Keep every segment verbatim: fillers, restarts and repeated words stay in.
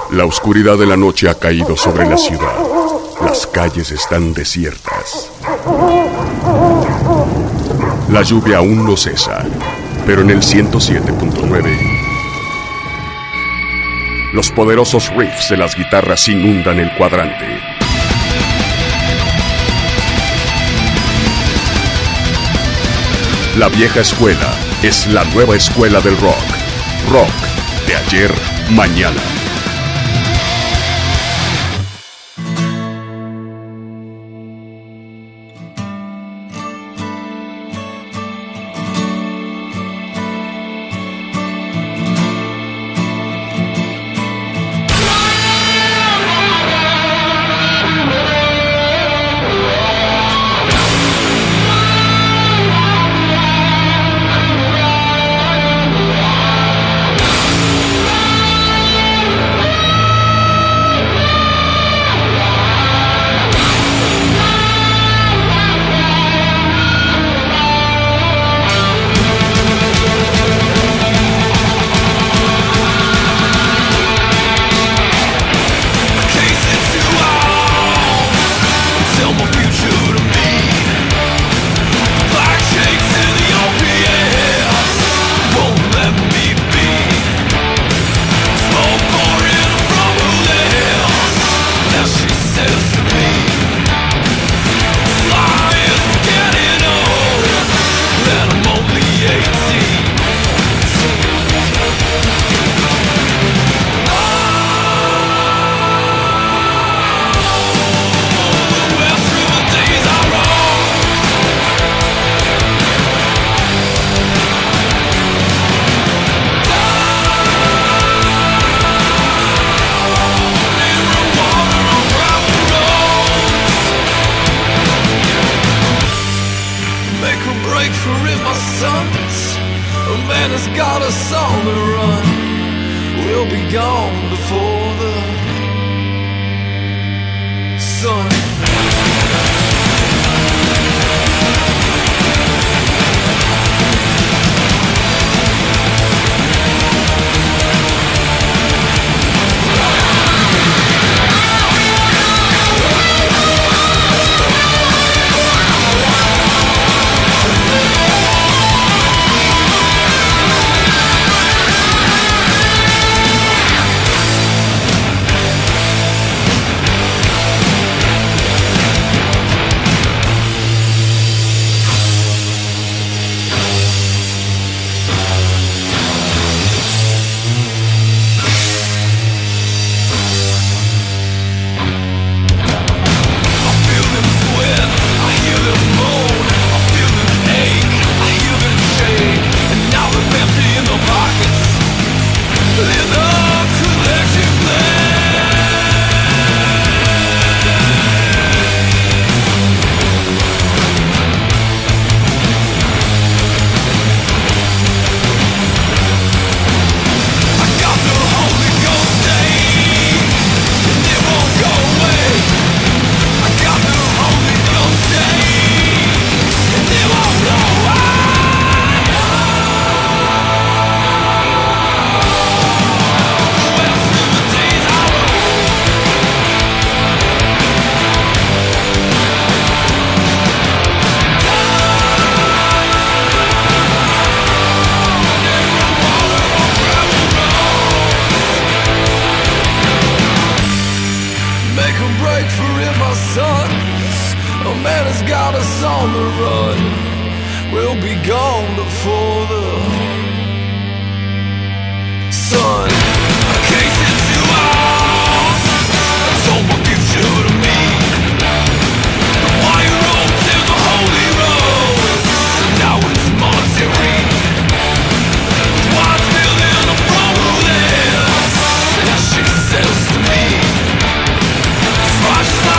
La oscuridad de la noche ha caído sobre la ciudad. Las calles están desiertas. La lluvia aún no cesa, pero en el ciento siete punto nueve los poderosos riffs de las guitarras inundan el cuadrante. La vieja escuela es la nueva escuela del rock. Rock de ayer, mañana.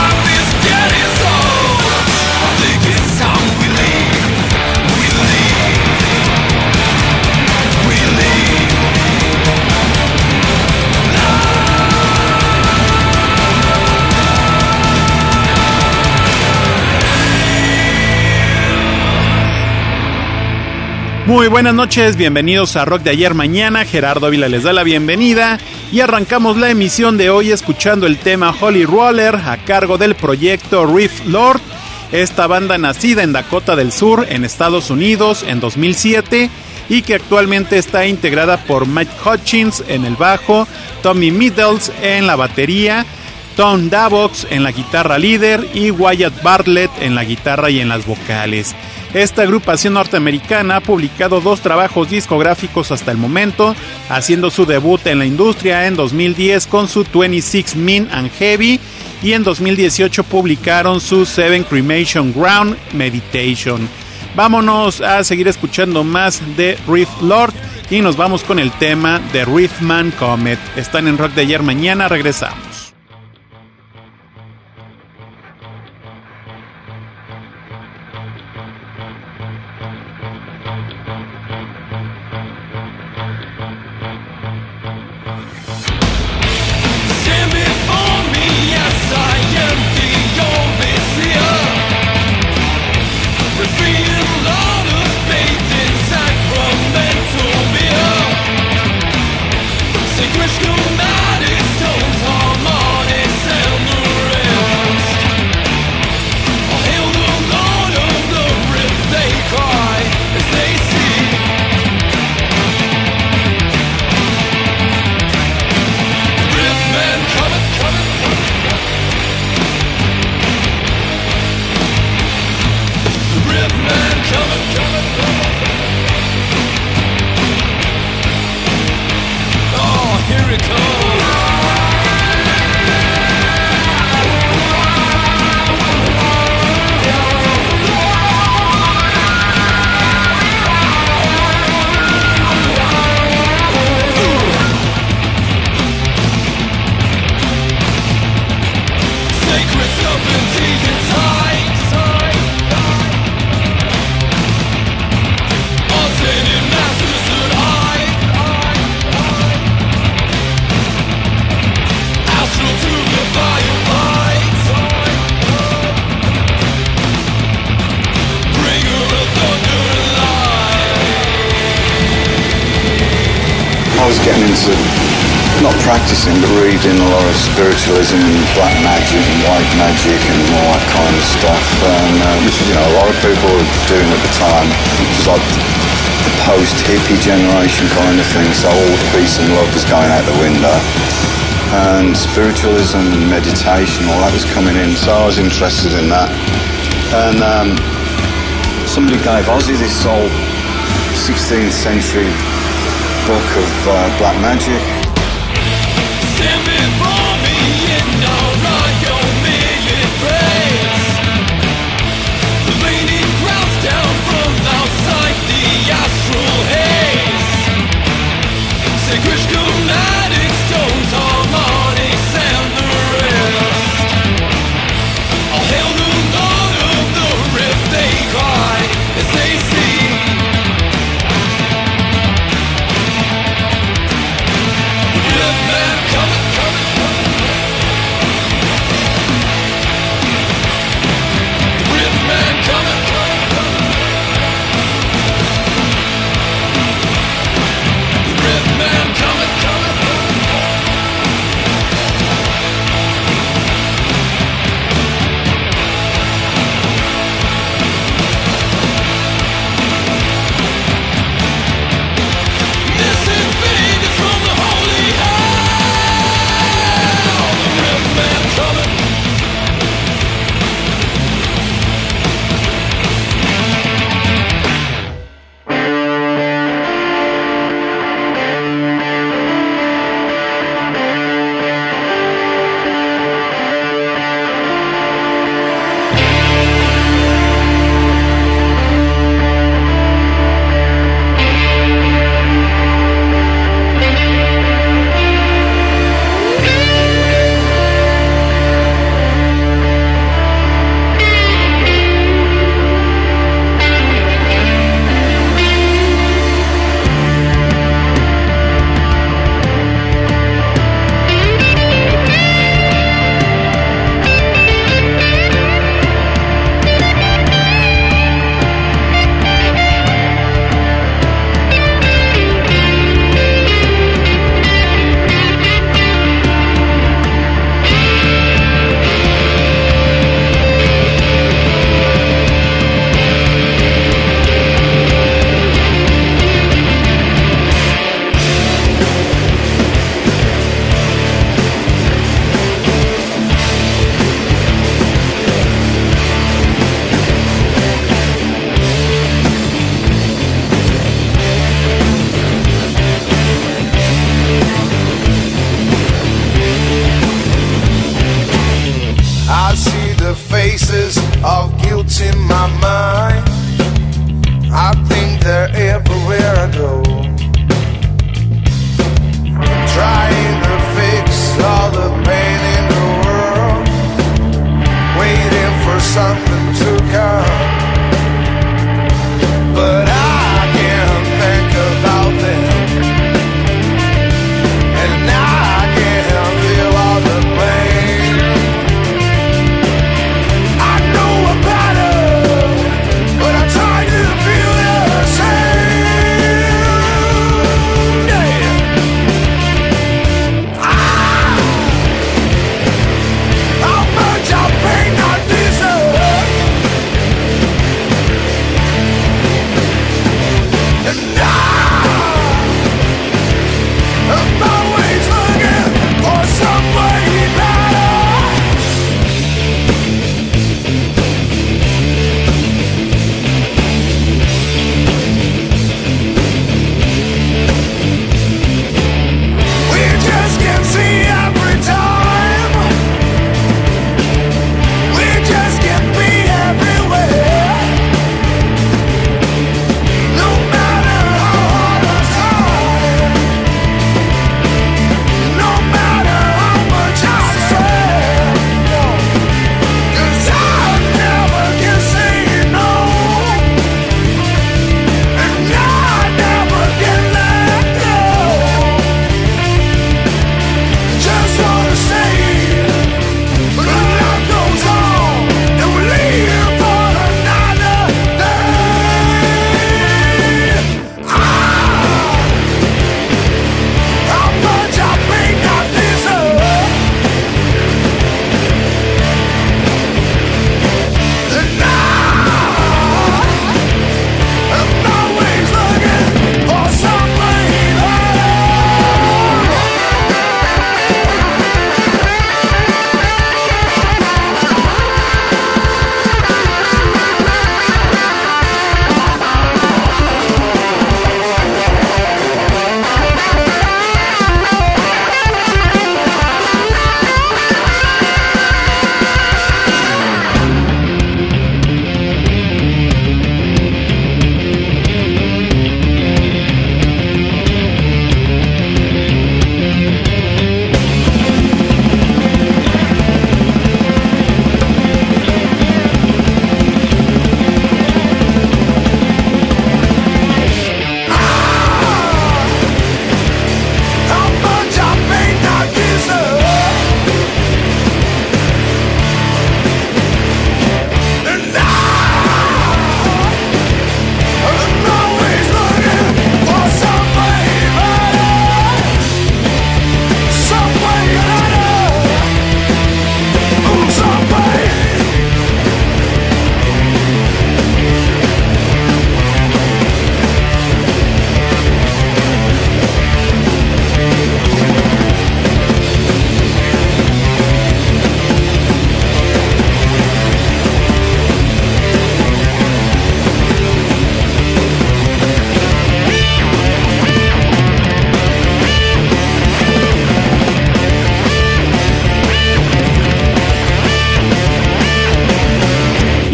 Leave, we leave. Muy buenas noches, bienvenidos a Rock de Ayer Mañana. Gerardo Ávila les da la bienvenida y arrancamos la emisión de hoy escuchando el tema Holy Roller a cargo del proyecto Riff Lord. Esta banda nacida en Dakota del Sur, en Estados Unidos, en dos mil siete y que actualmente está integrada por Mike Hutchins en el bajo, Tommy Middles en la batería, Tom Davox en la guitarra líder y Wyatt Bartlett en la guitarra y en las vocales. Esta agrupación norteamericana ha publicado dos trabajos discográficos hasta el momento, haciendo su debut en la industria en dos mil diez con su veintiséis Mean and Heavy y en dos mil dieciocho publicaron su Seven Cremation Ground Meditation. Vámonos a seguir escuchando más de Riff Lord y nos vamos con el tema de Riffman Comet. Están en Rock de Ayer Mañana, regresamos. Not practicing, but reading a lot of spiritualism and black magic and white magic and all that kind of stuff, and uh, which you know a lot of people were doing at the time, which was like the post-hippie generation kind of thing. So all peace and love was going out the window, and spiritualism and meditation, all that was coming in. So I was interested in that, and um, somebody gave Ozzy this old sixteenth century book of uh, black magic. Stand before me and I'll run your million praise. The leaning crowds down from outside the astral haze. Sacred schematic stones, harmonics and the rest. I'll hail the Lord of the rift, they cry as they see. Coming, coming, coming.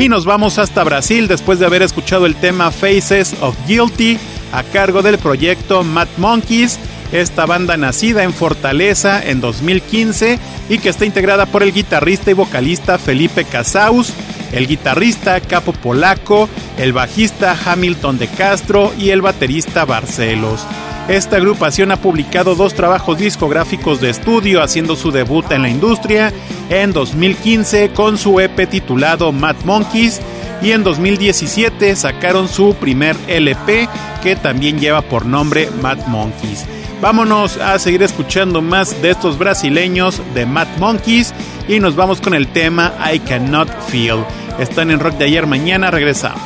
Y nos vamos hasta Brasil después de haber escuchado el tema Faces of Guilty a cargo del proyecto Mad Monkeys, esta banda nacida en Fortaleza en dos mil quince y que está integrada por el guitarrista y vocalista Felipe Casaus, el guitarrista Capo Polaco, el bajista Hamilton de Castro y el baterista Barcelos. Esta agrupación ha publicado dos trabajos discográficos de estudio, haciendo su debut en la industria en dos mil quince con su E P titulado Mad Monkeys, y en dos mil diecisiete sacaron su primer L P que también lleva por nombre Mad Monkeys. Vámonos a seguir escuchando más de estos brasileños de Mad Monkeys y nos vamos con el tema I Cannot Feel. Están en Rock de Ayer Mañana, regresamos.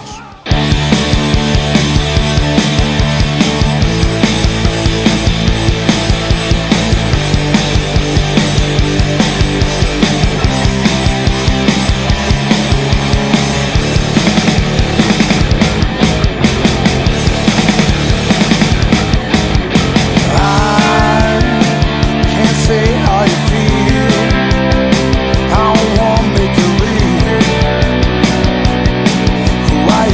Why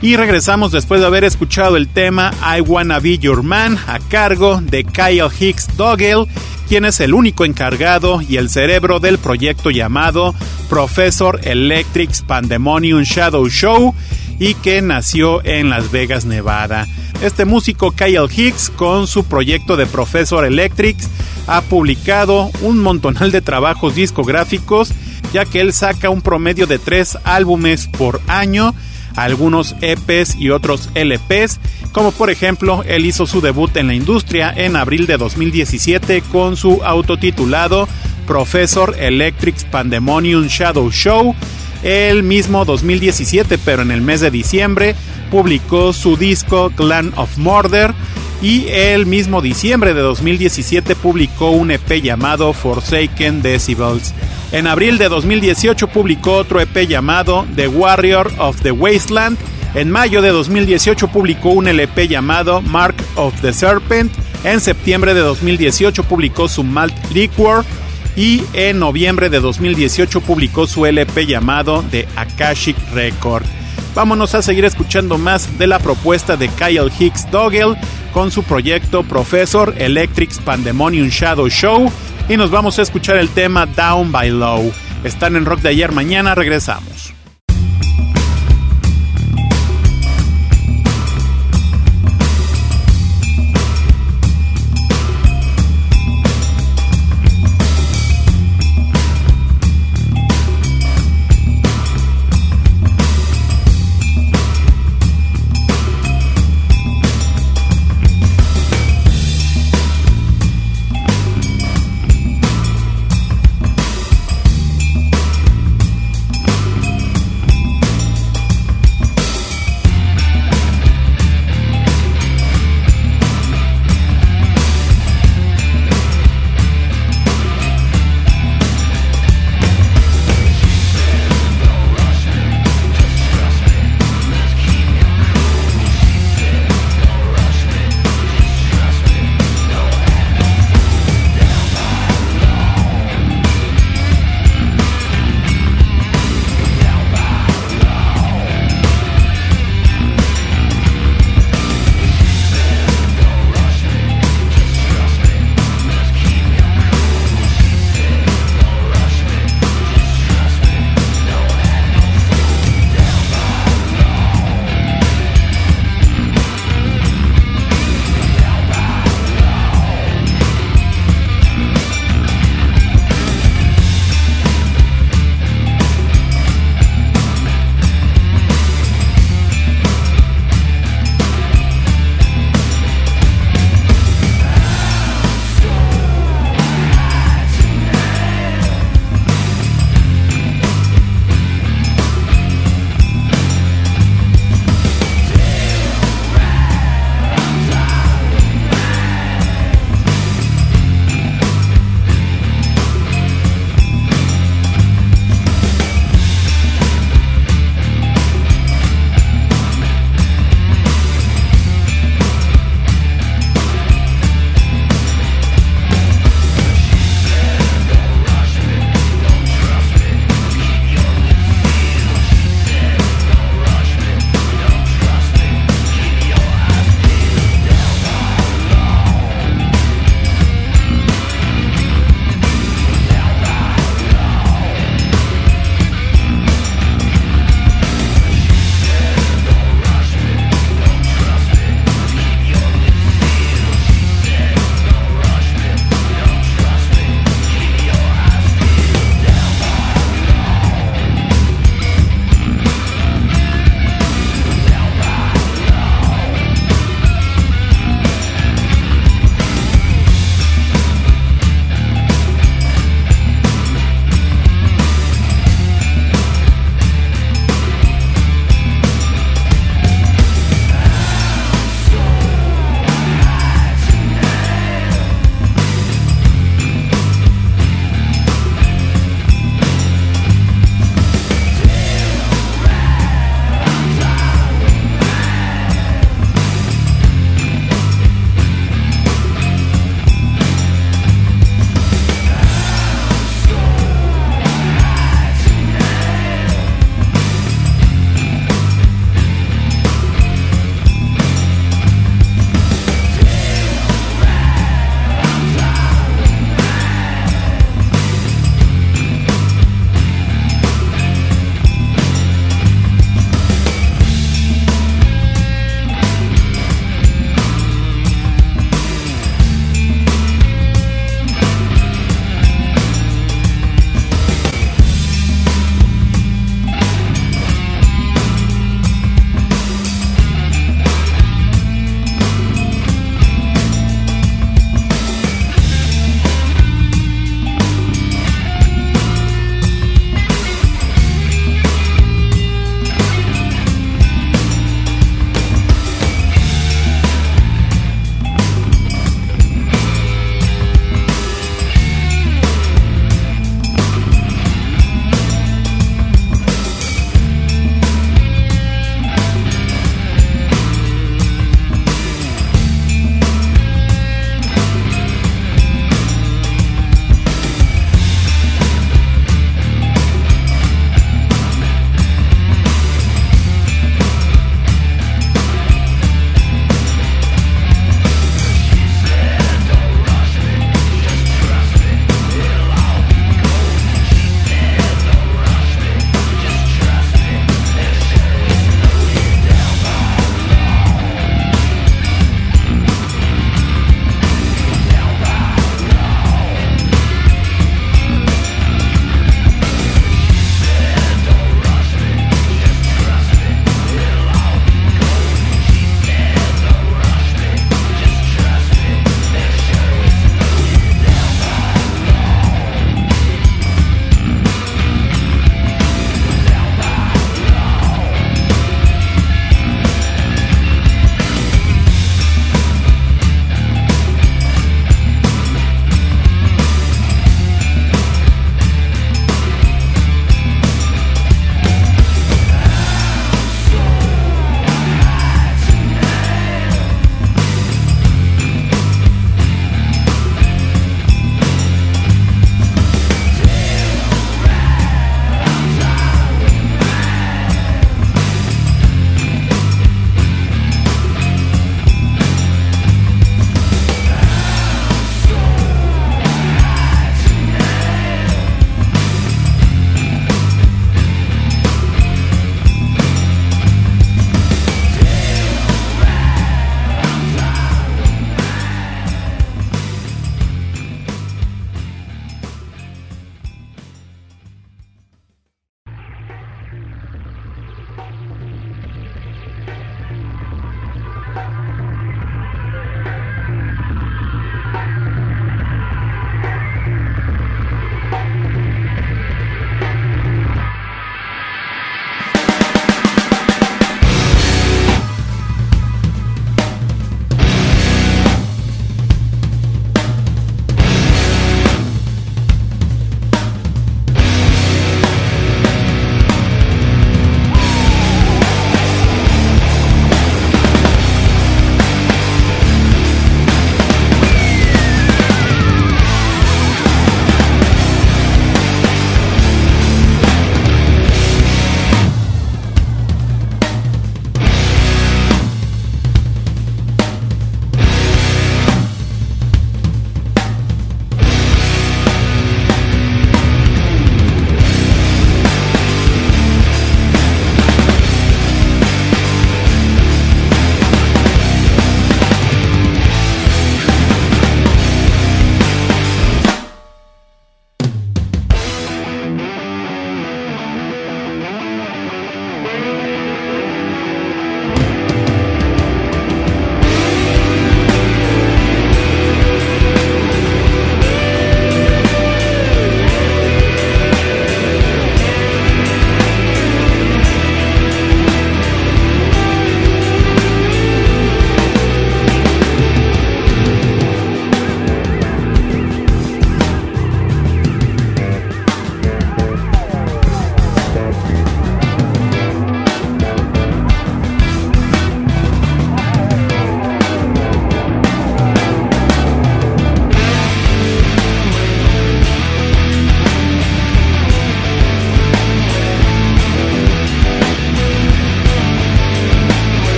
Y regresamos después de haber escuchado el tema I Wanna Be Your Man a cargo de Kyle Hicks Dougall, quien es el único encargado y el cerebro del proyecto llamado Professor Electric's Pandemonium Shadow Show y que nació en Las Vegas, Nevada. Este músico Kyle Hicks, con su proyecto de Professor Electric, ha publicado un montonal de trabajos discográficos, ya que él saca un promedio de tres álbumes por año, algunos E Pes y otros L Pes, como por ejemplo él hizo su debut en la industria en abril de dos mil diecisiete con su autotitulado Professor Electric's Pandemonium Shadow Show. El mismo dos mil diecisiete, pero en el mes de diciembre, publicó su disco Clan of Murder, y el mismo diciembre de dos mil diecisiete publicó un E P llamado Forsaken Decibels. En abril de dos mil dieciocho publicó otro E P llamado The Warrior of the Wasteland. En mayo de dos mil dieciocho publicó un L P llamado Mark of the Serpent. En septiembre de dos mil dieciocho publicó su Malt Liquor. Y en noviembre de dos mil dieciocho publicó su L P llamado The Akashic Record. Vámonos a seguir escuchando más de la propuesta de Kyle Hicks Dougall con su proyecto Professor Electric's Pandemonium Shadow Show, y nos vamos a escuchar el tema Down by Low. Están en Rock de Ayer Mañana, regresamos.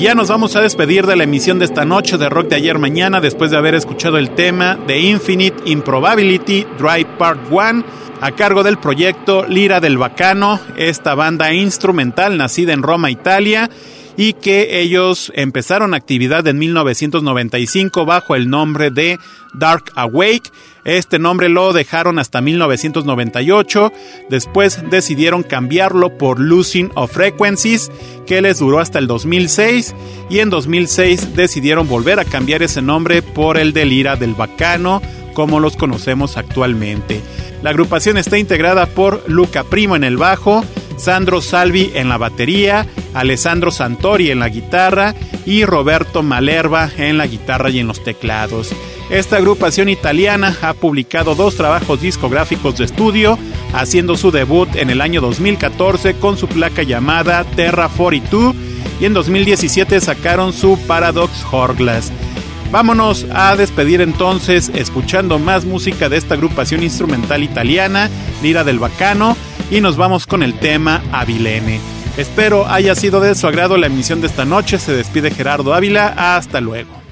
ya nos vamos a despedir de la emisión de esta noche de Rock de Ayer Mañana después de haber escuchado el tema de Infinite Improbability Drive Part uno a cargo del proyecto Lira del Bacano, esta banda instrumental nacida en Roma, Italia, y que ellos empezaron actividad en mil novecientos noventa y cinco bajo el nombre de Dark Awake. Este nombre lo dejaron hasta mil novecientos noventa y ocho, después decidieron cambiarlo por Losing of Frequencies, que les duró hasta el dos mil seis, y en dos mil seis decidieron volver a cambiar ese nombre por el de Lira del Bacano, como los conocemos actualmente. La agrupación está integrada por Luca Primo en el bajo, Sandro Salvi en la batería, Alessandro Santori en la guitarra y Roberto Malerba en la guitarra y en los teclados. Esta agrupación italiana ha publicado dos trabajos discográficos de estudio, haciendo su debut en el año dos mil catorce con su placa llamada Terra cuarenta y dos, y en dos mil diecisiete sacaron su Paradox Hourglass. Vámonos a despedir entonces escuchando más música de esta agrupación instrumental italiana, Lira del Bacano, y nos vamos con el tema Avilene. Espero haya sido de su agrado la emisión de esta noche. Se despide Gerardo Ávila. Hasta luego.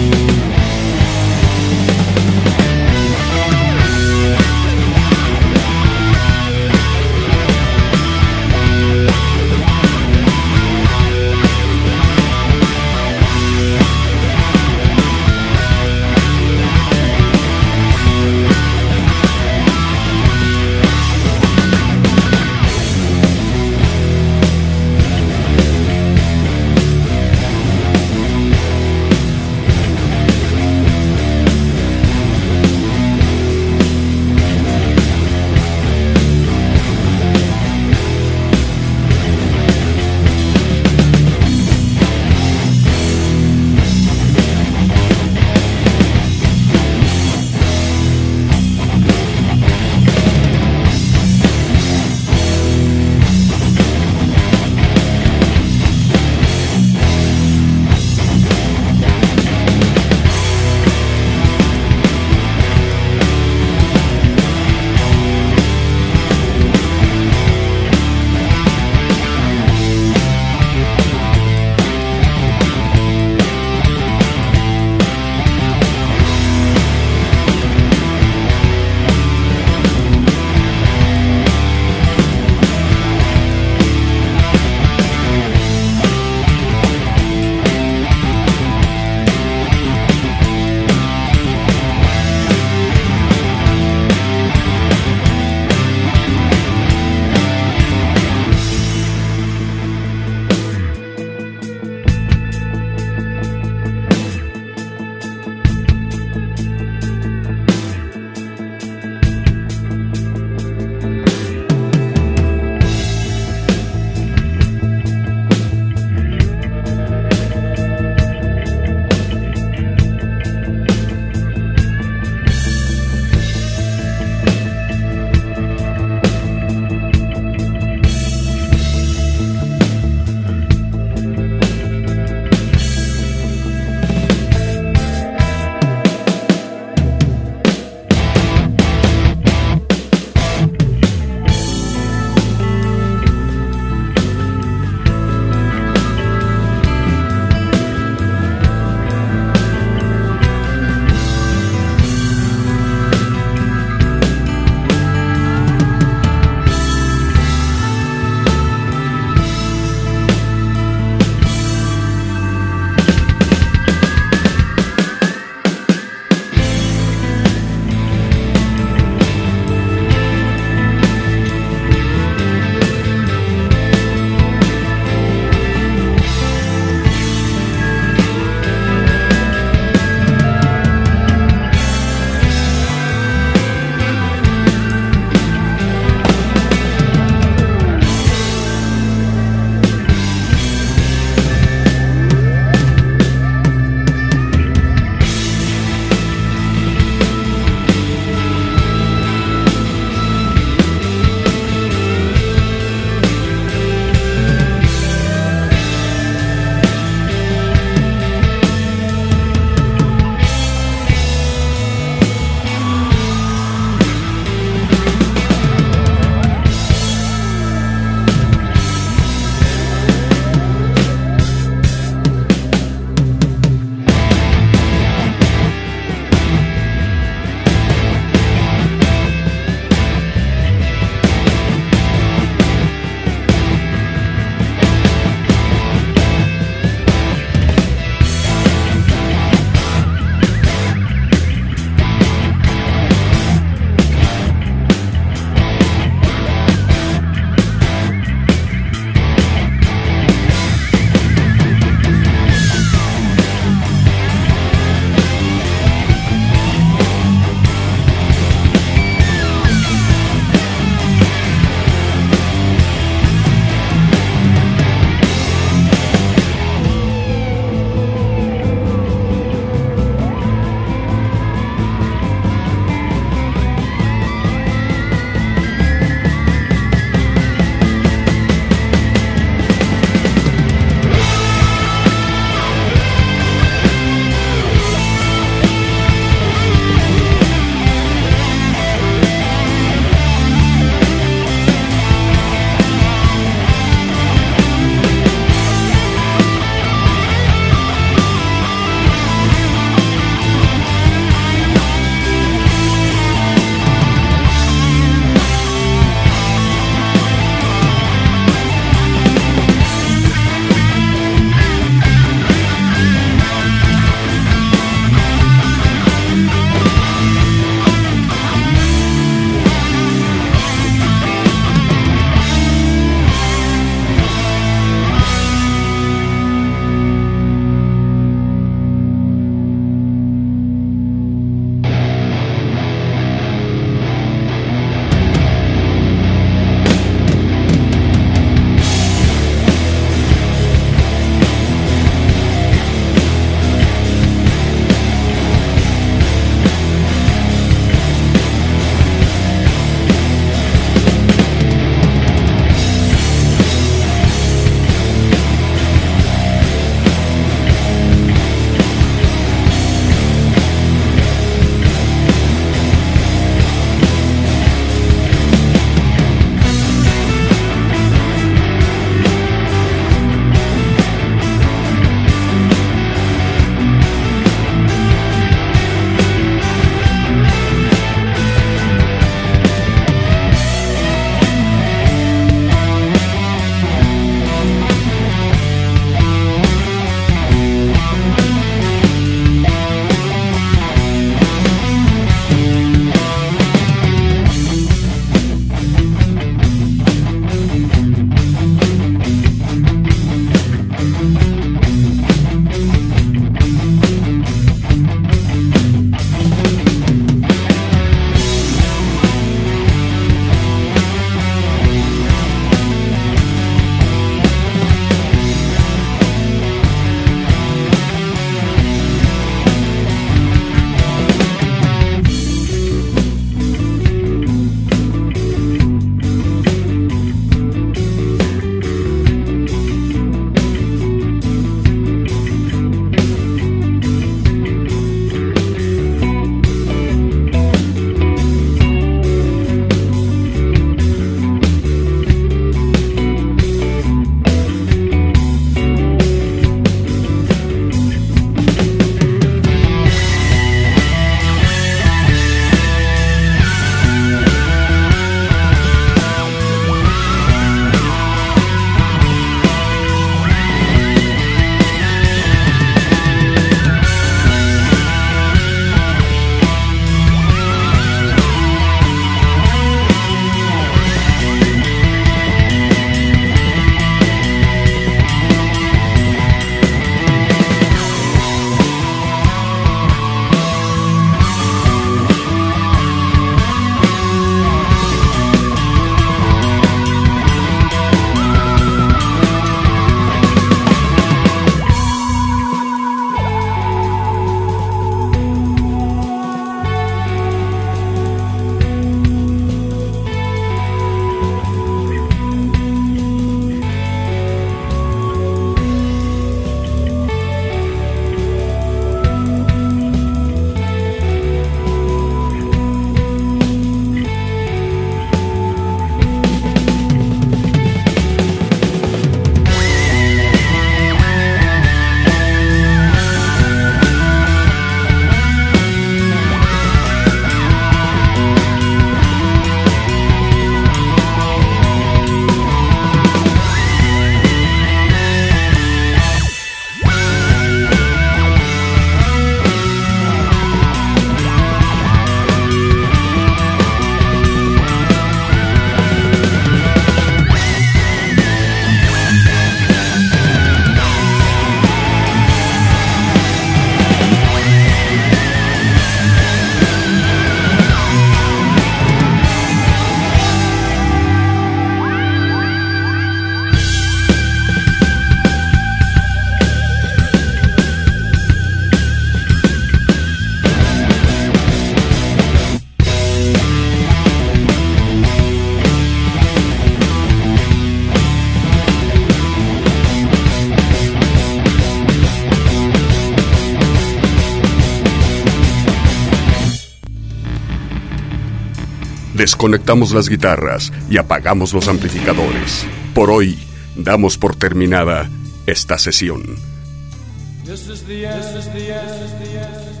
desconectamos las guitarras y apagamos los amplificadores. Por hoy, damos por terminada esta sesión. This is the end. This is the end. This is the end.